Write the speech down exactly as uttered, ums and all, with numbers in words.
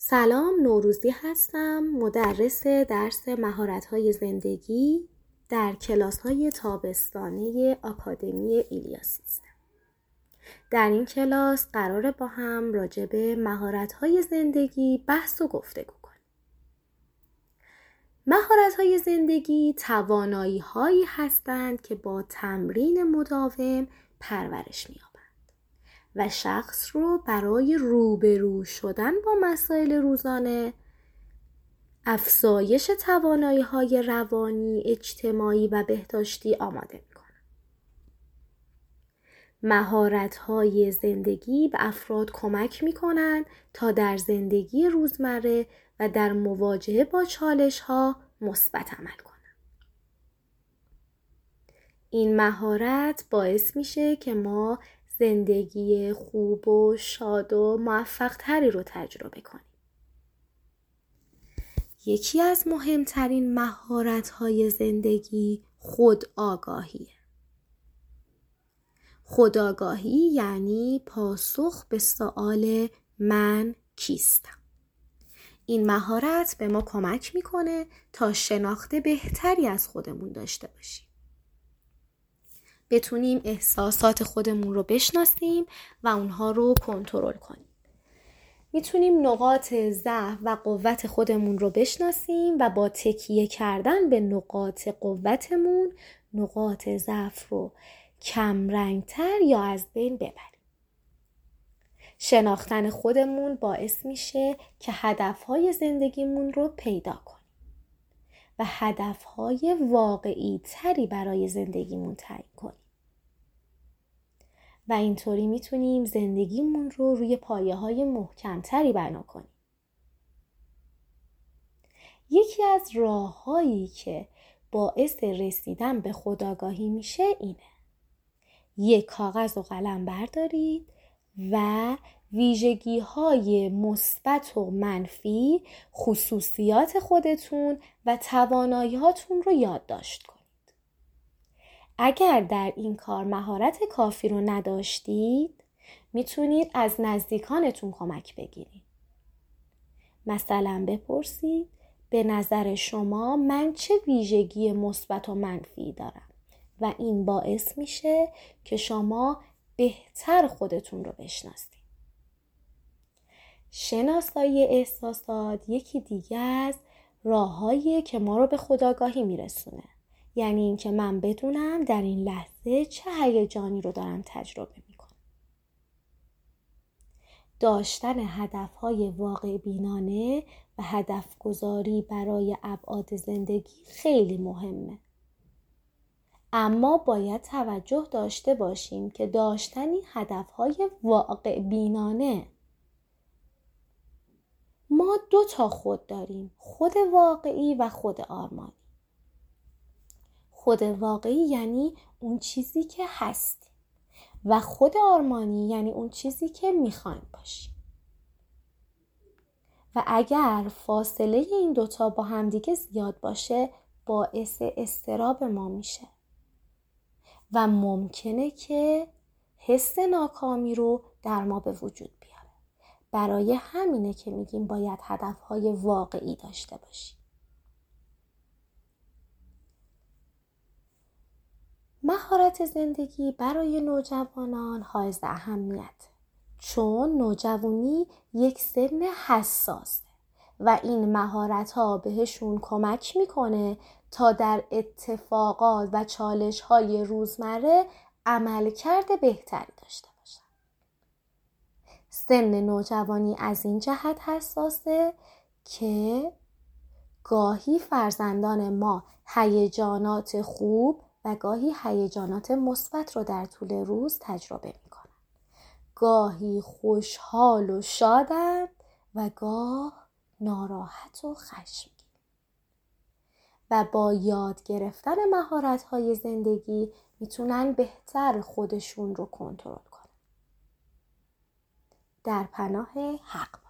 سلام، نوروزی هستم، مدرس درس مهارت‌های زندگی در کلاس‌های تابستانه آکادمی ایلیاس هستم. در این کلاس قراره با هم راجع به مهارت‌های زندگی بحث و گفتگو کنیم. مهارت‌های زندگی توانایی‌هایی هستند که با تمرین مداوم پرورش می‌یابند و شخص رو برای روبرو شدن با مسائل روزانه، افزایش توانایی‌های روانی، اجتماعی و بهداشتی آماده می‌کنند. مهارت‌های زندگی به افراد کمک می‌کنند تا در زندگی روزمره و در مواجهه با چالش‌ها مثبت عمل کنند. این مهارت باعث میشه که ما زندگی خوب و شاد و موفق تری رو تجربه کنیم. یکی از مهمترین مهارت‌های زندگی خودآگاهیه. خودآگاهی یعنی پاسخ به سؤال من کیستم. این مهارت به ما کمک میکنه تا شناخت بهتری از خودمون داشته باشیم. بتونیم احساسات خودمون رو بشناسیم و اونها رو کنترل کنیم. میتونیم نقاط ضعف و قوت خودمون رو بشناسیم و با تکیه کردن به نقاط قوتمون نقاط ضعف رو کم رنگتر یا از بین ببریم. شناختن خودمون باعث میشه که هدفهای زندگیمون رو پیدا کنیم و هدفهای واقعی تری برای زندگیمون تعیین کنیم. و اینطوری میتونیم زندگیمون رو روی پایه‌های محکم‌تری بنا کنیم. یکی از راه‌هایی که باعث رسیدن به خودآگاهی میشه اینه: یک کاغذ و قلم بردارید و ویژگی‌های مثبت و منفی، خصوصیات خودتون و توانایی‌هاتون رو یادداشت کنید. اگر در این کار مهارت کافی رو نداشتید، میتونید از نزدیکانتون کمک بگیرید. مثلا بپرسید: به نظر شما من چه ویژگی مثبت و منفی دارم؟ و این باعث میشه که شما بهتر خودتون رو بشناسید. شناسایی احساسات یکی دیگه از راه‌هاییه که ما رو به خودآگاهی میرسونه. یعنی این که من بدونم در این لحظه چه هیجانی رو دارم تجربه میکنم. داشتن هدفهای واقع بینانه و هدف گذاری برای ابعاد زندگی خیلی مهمه. اما باید توجه داشته باشیم که داشتن این هدفهای واقع بینانه، ما دو تا خود داریم: خود واقعی و خود آرمانی. خود واقعی یعنی اون چیزی که هستی و خود آرمانی یعنی اون چیزی که میخوایم باشیم. و اگر فاصله این دوتا با همدیگه زیاد باشه باعث اضطراب ما میشه و ممکنه که حس ناکامی رو در ما به وجود بیاره. برای همینه که میگیم باید هدفهای واقعی داشته باشیم. مهارت زندگی برای نوجوانان حائز اهمیت، چون نوجوانی یک سن حساسه و این مهارت‌ها بهشون کمک میکنه تا در اتفاقات و چالش‌های روزمره عملکرد بهتری داشته باشن. سن نوجوانی از این جهت حساسه که گاهی فرزندان ما هیجانات خوب و گاهی هیجانات مثبت رو در طول روز تجربه میکنن. گاهی خوشحال و شادند و گاه ناراحت و خشمگین. و با یاد گرفتن مهارت‌های زندگی میتونن بهتر خودشون رو کنترل کنن. در پناه حق.